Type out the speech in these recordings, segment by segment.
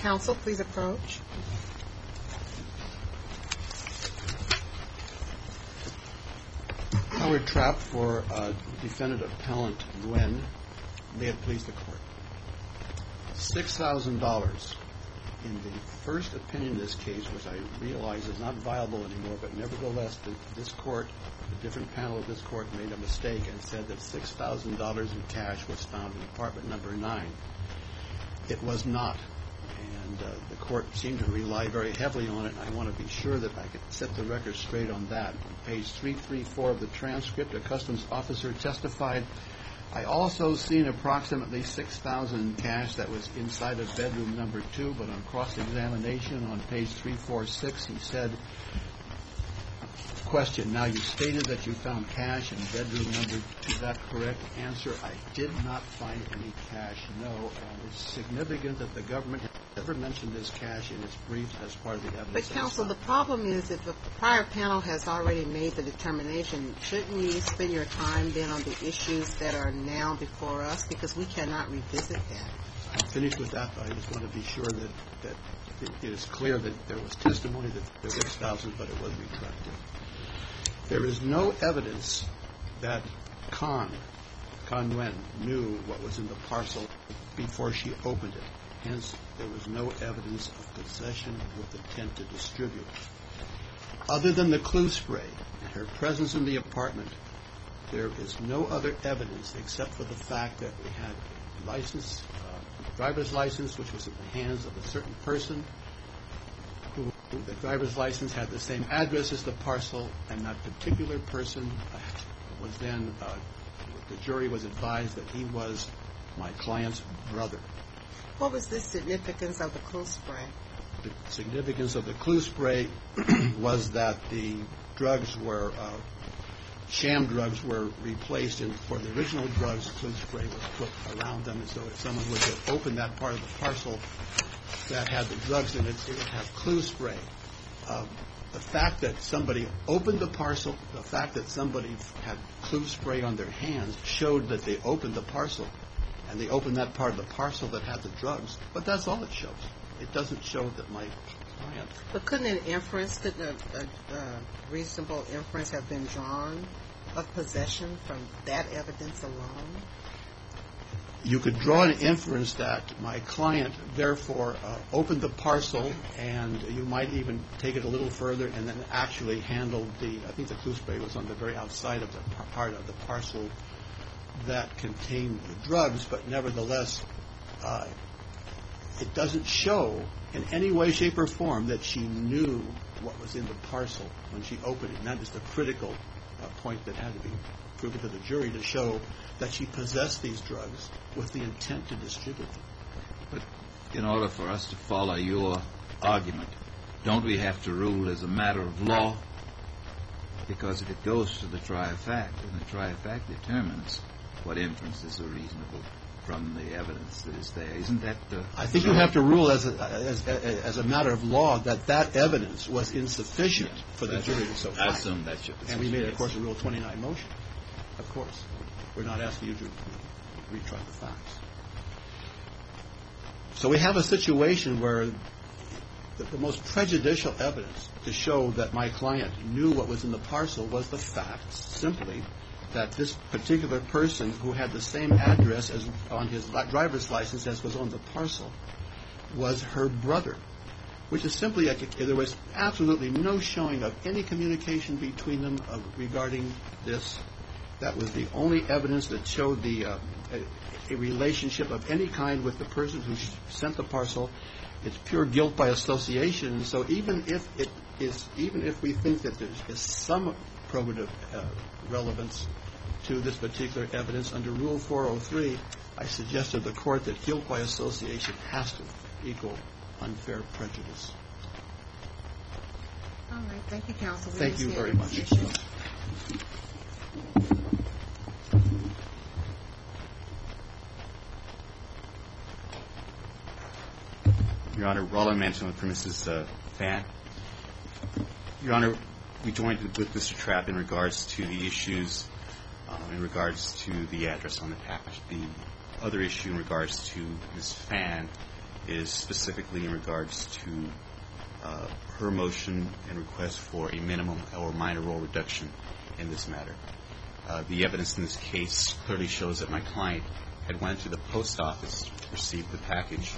Counsel, please approach. Howard Trapp for defendant appellant Nguyen. May it please the court. $6,000 in the first opinion in this case, which I realize is not viable anymore, but nevertheless this court, a different panel of this court, made a mistake and said that $6,000 in cash was found in apartment number 9. It was not. And the court seemed to rely very heavily on it. I want to be sure that I could set the record straight on that. On page 334 of the transcript, a customs officer testified, I also seen approximately $6,000 in cash that was inside of bedroom number 2, but on cross-examination on page 346, he said, question, now you stated that you found cash in bedroom number 2, is that correct? Answer, I did not find any cash, no. And it's significant that the government has never mentioned this cash in its briefs as part of the evidence. But counsel, the problem is if the prior panel has already made the determination, shouldn't you spend your time then on the issues that are now before us? Because we cannot revisit that. I'll finish with that, but I just want to be sure that it is clear that there was testimony that there was $6,000, but it was retracted. There is no evidence that Con Nguyen knew what was in the parcel before she opened it. Hence, there was no evidence of possession with intent to distribute. Other than the clue spray and her presence in the apartment, there is no other evidence except for the fact that we had a license, driver's license, which was in the hands of a certain person. The driver's license had the same address as the parcel, and that particular person was then, the jury was advised that he was my client's brother. What was the significance of the clue spray? The significance of the clue spray was that the drugs were, sham drugs were replaced, and for the original drugs, clue spray was put around them, and so if someone were to open that part of the parcel that had the drugs in it, it would have clue spray. The fact that somebody opened the parcel, the fact that somebody had clue spray on their hands showed that they opened the parcel, and they opened that part of the parcel that had the drugs. But that's all it shows. It doesn't show that my client. But couldn't a reasonable inference have been drawn of possession from that evidence alone? You could draw an inference that my client, therefore, opened the parcel, and you might even take it a little further and then actually handled I think the clue spray was on the very outside of the part of the parcel that contained the drugs, but nevertheless, it doesn't show in any way, shape, or form that she knew what was in the parcel when she opened it. And that is the critical point that had to be proven to the jury to show that she possessed these drugs with the intent to distribute them. But in order for us to follow your argument, don't we have to rule as a matter of law? Because if it goes to the trier of fact, and the trier of fact determines what inferences are reasonable from the evidence that is there, isn't that the... I think you have to rule as a matter of law that evidence was insufficient for the jury to so find. I assume that's your position. And we made, of course, a Rule 29 motion. Of course. We're not asking you to retry the facts. So we have a situation where the most prejudicial evidence to show that my client knew what was in the parcel was the fact, simply, that this particular person who had the same address as on his driver's license as was on the parcel was her brother, which is simply, there was absolutely no showing of any communication between them regarding this. That was the only evidence that showed a relationship of any kind with the person who sent the parcel. It's pure guilt by association. And so even if we think that there is some probative relevance to this particular evidence under Rule 403, I suggest to the court that guilt by association has to equal unfair prejudice. All right. Thank you, counsel. Thank you very much. Your Honor, Roland Manson for Mrs. Phan. Your Honor, we joined with Mr. Trapp in regards to the issues in regards to the address on the package. The other issue in regards to Ms. Phan is specifically in regards to her motion and request for a minimum or minor role reduction in this matter. The evidence in this case clearly shows that my client had went to the post office, received the package,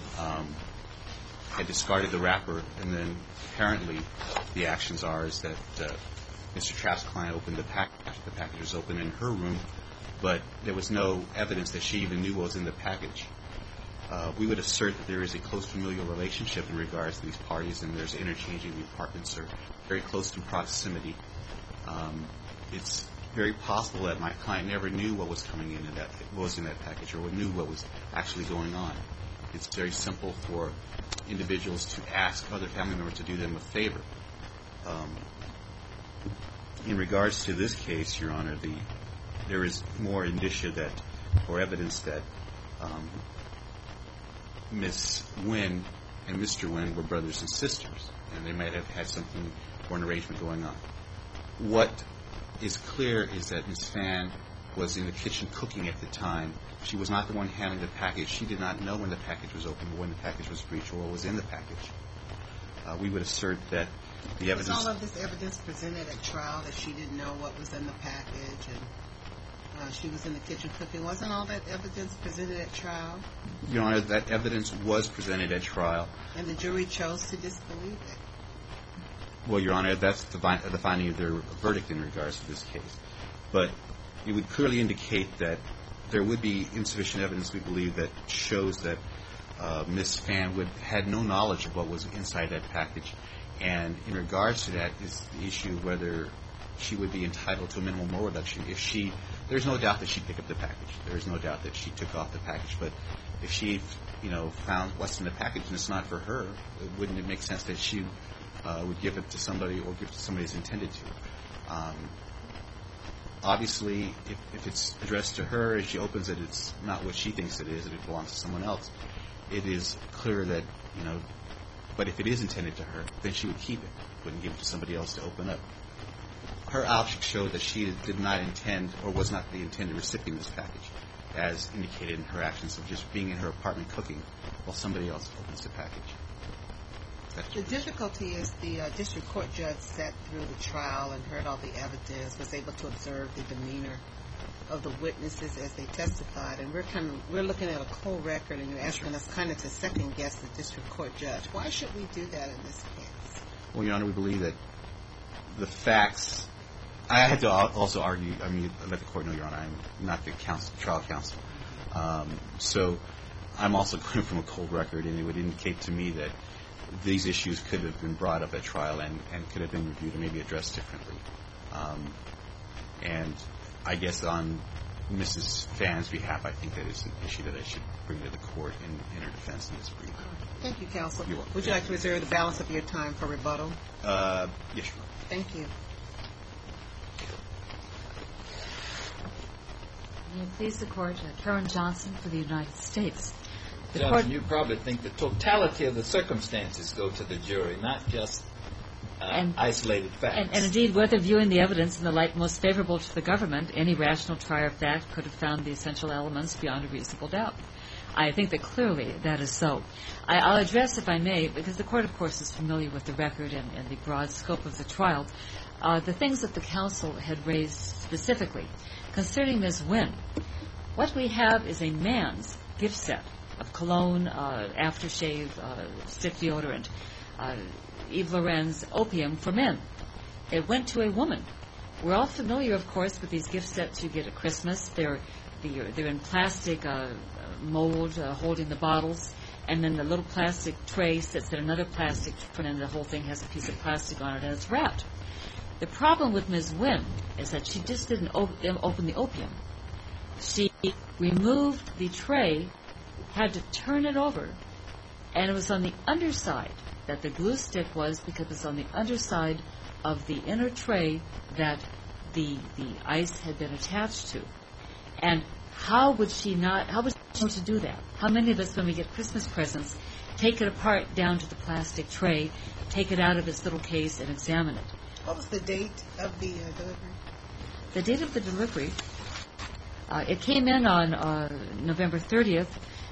had discarded the wrapper, and then apparently the actions are is that Mr. Trapp's client opened the package. The package was open in her room, but there was no evidence that she even knew what was in the package. We would assert that there is a close familial relationship in regards to these parties, and there's interchanging. The apartments are very close in proximity. It's very possible that my client never knew what was coming in that was in that package, or knew what was actually going on. It's very simple for individuals to ask other family members to do them a favor. In regards to this case, Your Honor, there is more indicia that, or evidence that Ms. Nguyen and Mr. Nguyen were brothers and sisters, and they might have had something or an arrangement going on. What is clear is that Ms. Phan was in the kitchen cooking at the time. She was not the one handling the package. She did not know when the package was opened or when the package was breached or what was in the package. We would assert that the evidence... Was all of this evidence presented at trial that she didn't know what was in the package and she was in the kitchen cooking? Wasn't all that evidence presented at trial? Your Honor, that evidence was presented at trial. And the jury chose to disbelieve it? Well, Your Honor, that's the finding of their verdict in regards to this case. But it would clearly indicate that there would be insufficient evidence, we believe, that shows that Ms. Phan had no knowledge of what was inside that package. And in regards to that is the issue of whether she would be entitled to a minimum role reduction. There's no doubt that she picked up the package. There's no doubt that she took off the package. But if she, found what's in the package and it's not for her, wouldn't it make sense that she would give it to somebody or give it to somebody who's intended to? Obviously, if it's addressed to her and she opens it, it's not what she thinks it is, and it belongs to someone else. It is clear that, but if it is intended to her, then she would keep it, wouldn't give it to somebody else to open up. Her object showed that she did not intend or was not the intended recipient of this package, as indicated in her actions of just being in her apartment cooking while somebody else opens the package. The difficulty is the district court judge sat through the trial and heard all the evidence, was able to observe the demeanor of the witnesses as they testified, and we're looking at a cold record, and you're asking us kind of to second guess the district court judge. Why should we do that in this case? Well, Your Honor, we believe that the facts. I had to also argue. Let the court know, Your Honor, I'm not the trial counsel, so I'm also coming from a cold record, and it would indicate to me that these issues could have been brought up at trial and could have been reviewed and maybe addressed differently. And I guess on Mrs. Phan's behalf, I think that is an issue that I should bring to the court in her defense in this brief. Thank you, counsel. You're welcome. Would you like to reserve the balance of your time for rebuttal? Yes, Your Honor. Thank you. May it please the Court, Karen Johnson for the United States. Johnson, you probably think the totality of the circumstances go to the jury, not just isolated facts. And indeed, whether viewing the evidence in the light most favorable to the government, any rational trier of fact could have found the essential elements beyond a reasonable doubt. I think that clearly that is so. I'll address, if I may, because the Court, of course, is familiar with the record and the broad scope of the trial, the things that the counsel had raised specifically. Concerning Ms. Nguyen, what we have is a man's gift set of cologne, aftershave, stick deodorant, Yves Laurent's opium for men. It went to a woman. We're all familiar, of course, with these gift sets you get at Christmas. They're in plastic mold holding the bottles, and then the little plastic tray sits in another plastic tray, and the whole thing has a piece of plastic on it, and it's wrapped. The problem with Ms. Nguyen is that she just didn't open the opium. She removed the tray, had to turn it over, and it was on the underside that the glue stick was, because it's on the underside of the inner tray that the ice had been attached to. And how would she to do that? How many of us, when we get Christmas presents, take it apart down to the plastic tray, take it out of its little case, and examine it? What was the date of the delivery? The date of the delivery, it came in on November 30th.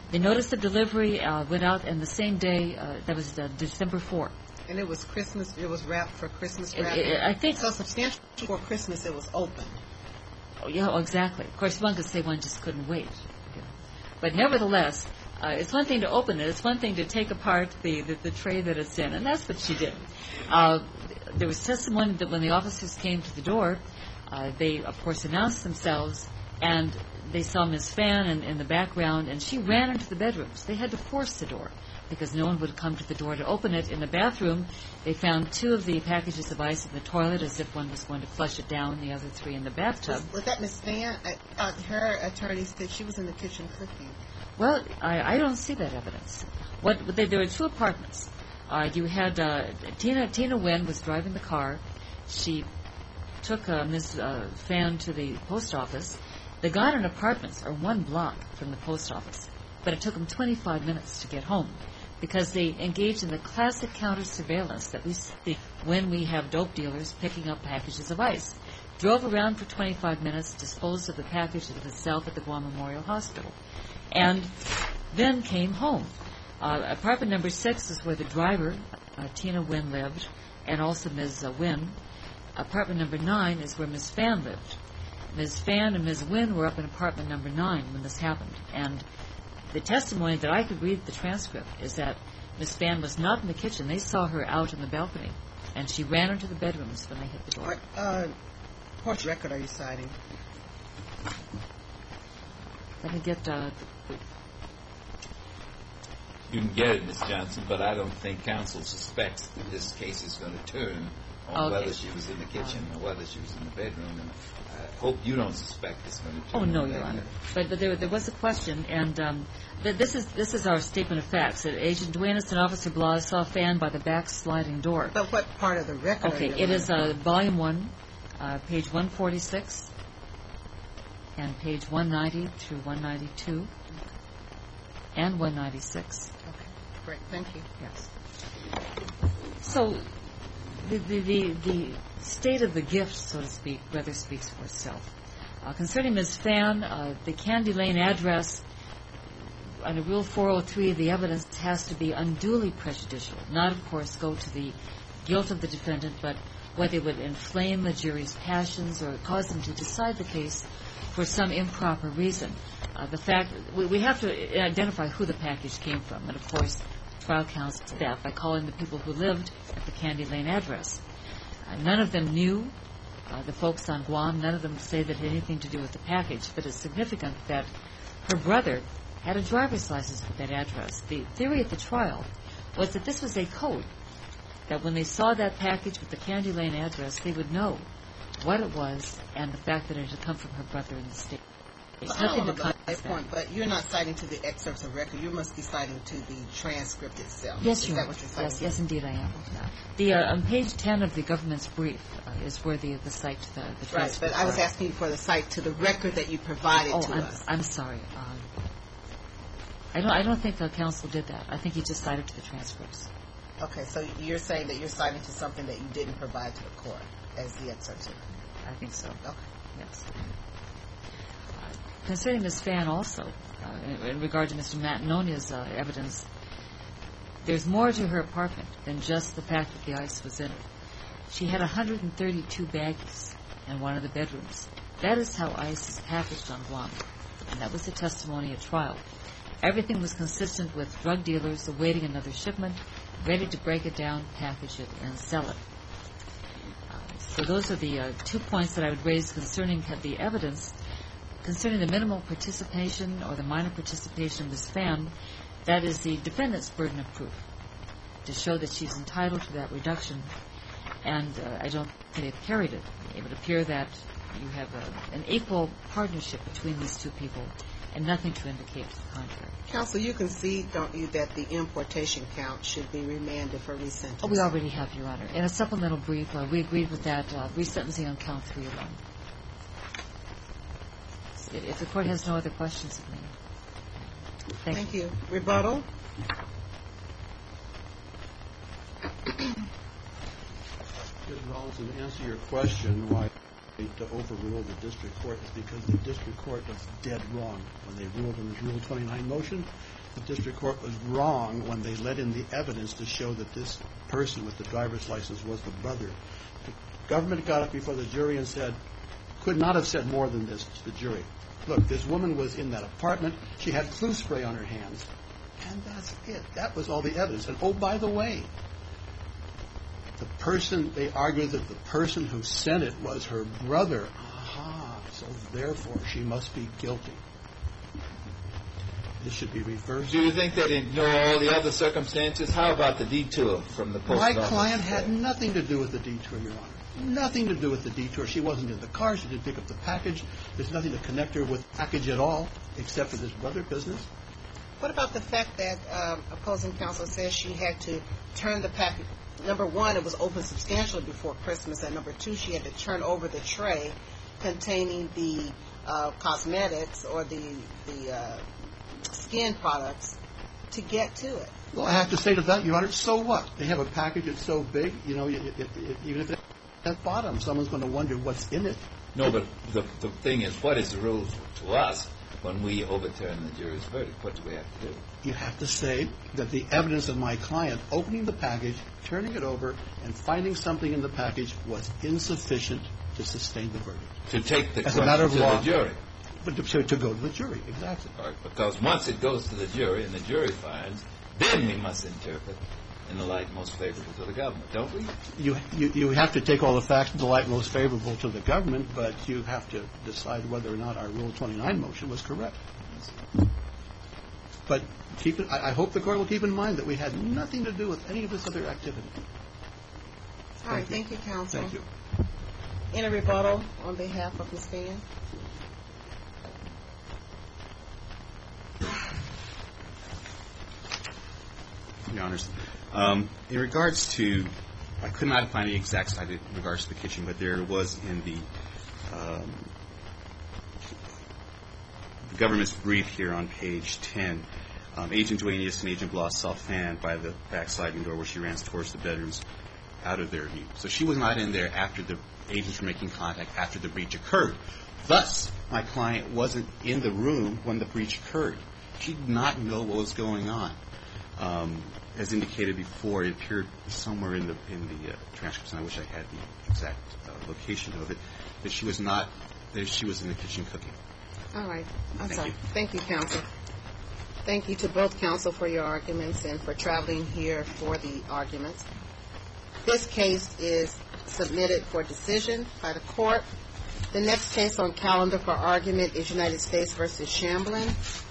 The notice of delivery went out in the same day. That was December 4th. And it was Christmas. It was wrapped for Christmas wrapping. I think so. Substantially before Christmas, it was open. Oh, yeah, exactly. Of course, one could say one just couldn't wait. But nevertheless, it's one thing to open it. It's one thing to take apart the tray that it's in, and that's what she did. There was testimony that when the officers came to the door, they, of course, announced themselves, and they saw Ms. Fan in the background, and she ran into the bedrooms. They had to force the door because no one would come to the door to open it. In the bathroom, they found 2 of the packages of ice in the toilet as if one was going to flush it down, the other 3 in the bathtub. Was that Ms. Fan? Her attorney said she was in the kitchen cooking. Well, I don't see that evidence. There were 2 apartments. You had Tina Wynn was driving the car. She took Ms. Fan to the post office. The Garden Apartments are 1 block from the post office, but it took them 25 minutes to get home because they engaged in the classic counter surveillance that we see when we have dope dealers picking up packages of ice. Drove around for 25 minutes, disposed of the package itself at the Guam Memorial Hospital, and then came home. Apartment number 6 is where the driver, Tina Wynn, lived, and also Ms. Wynn. Apartment number 9 is where Ms. Fan lived. Ms. Fan and Ms. Wynn were up in apartment number 9 when this happened, and the testimony that I could read the transcript is that Ms. Fan was not in the kitchen. They saw her out in the balcony, and she ran into the bedrooms when they hit the door. What record are you citing? Let me get... You can get it, Ms. Johnson, but I don't think counsel suspects that this case is going to turn on whether she was in the kitchen or whether she was in the bedroom. And I hope you don't suspect it's going to turn. Oh, no, Your Honor. But there was a question, and this is our statement of facts. That Agent Duenas and Officer Blas saw Fan by the back sliding door. But what part of the record? Okay, it is Volume 1, page 146, and page 190 through 192, and 196. Okay, great. Thank you. Yes. So the state of the gift, so to speak, rather speaks for itself. Concerning Ms. Fan, the Candy Lane address, under Rule 403, the evidence has to be unduly prejudicial, not, of course, go to the guilt of the defendant, but whether it would inflame the jury's passions or cause them to decide the case for some improper reason. The fact we have to identify who the package came from, and of course, trial counsel did that by calling the people who lived at the Candy Lane address. None of them knew the folks on Guam. None of them say that it had anything to do with the package, but it's significant that her brother had a driver's license with that address. The theory at the trial was that this was a code, that when they saw that package with the Candy Lane address, they would know what it was and the fact that it had come from her brother in the state. It's nothing to contest that. But you're not citing to the excerpts of record. You must be citing to the transcript itself. Yes, Is that what you're citing? Yes, indeed I am. The on page 10 of the government's brief is where the cite to the transcript. Right, but I was asking you for the cite to the record that you provided to us. I'm sorry. I don't think the counsel did that. I think he just cited to the transcripts. Okay, so you're saying that you're citing to something that you didn't provide to the court as the excerpts of record. I think so. Okay. Yes. Concerning Ms. Fan also, in regard to Mr. Matanonia's evidence, there's more to her apartment than just the fact that the ice was in it. She had 132 baggies in one of the bedrooms. That is how ice is packaged on Guam, and that was the testimony at trial. Everything was consistent with drug dealers awaiting another shipment, ready to break it down, package it, and sell it. So those are the 2 points that I would raise concerning the evidence. Concerning the minimal participation or the minor participation of Ms. Fan, that is the defendant's burden of proof to show that she's entitled to that reduction, and I don't think they've carried it. It would appear that you have an equal partnership between these two people and nothing to indicate to the contrary. Counsel, you concede, don't you, that the importation count should be remanded for resentencing? Oh, we already have, Your Honor. In a supplemental brief, we agreed with that, resentencing on count 3 alone. If the court has no other questions of me. Thank you. Rebuttal? Judge Rawlinson, to answer your question, why to overrule the district court is because the district court was dead wrong when they ruled on the Rule 29 motion. The district court was wrong when they let in the evidence to show that this person with the driver's license was the brother. The government got up before the jury and said, could not have said more than this to the jury. Look, this woman was in that apartment. She had clue spray on her hands. And that's it. That was all the evidence. And oh, by the way, they argued that the person who sent it was her brother. Aha, so therefore she must be guilty. This should be reversed. Do you think they'd ignore all the other circumstances? How about the detour from the post office? My client had nothing to do with the detour, Your Honor. Nothing to do with the detour. She wasn't in the car. She didn't pick up the package. There's nothing to connect her with the package at all, except for this brother business. What about the fact that opposing counsel says she had to turn the package? Number one, it was open substantially before Christmas, and number two, she had to turn over the tray containing the cosmetics or the skin products to get to it. Well, I have to say to that, Your Honor, so what? They have a package that's so big, you know, even if it's at the bottom, someone's going to wonder what's in it. No, but the thing is, what is the rule to us when we overturn the jury's verdict? What do we have to do? You have to say that the evidence of my client opening the package, turning it over, and finding something in the package was insufficient to sustain the verdict. To take the As a matter of question law, to the jury. But to go to the jury, exactly. Right, because once it goes to the jury and the jury finds, then we must interpret in the light most favorable to the government, don't we? You have to take all the facts in the light most favorable to the government, but you have to decide whether or not our Rule 29 motion was correct. But I hope the court will keep in mind that we had nothing to do with any of this other activity. All right, thank you, counsel. Thank you. In a rebuttal on behalf of Ms. Fan. Your Honors, in regards to, I could not find the exact site in regards to the kitchen, but there was in the government's brief here on page 10, Agent Duaneus and Agent Bloss saw Fan by the back sliding door where she ran towards the bedrooms out of their view. So she was not in there after the agents were making contact after the breach occurred. Thus, my client wasn't in the room when the breach occurred. She did not know what was going on. As indicated before, it appeared somewhere in the transcripts, and I wish I had the exact location of it, that she was in the kitchen cooking. All right. Thank you. Thank you, counsel. Thank you to both counsel for your arguments and for traveling here for the arguments. This case is submitted for decision by the court. The next case on calendar for argument is United States v. Shamblin.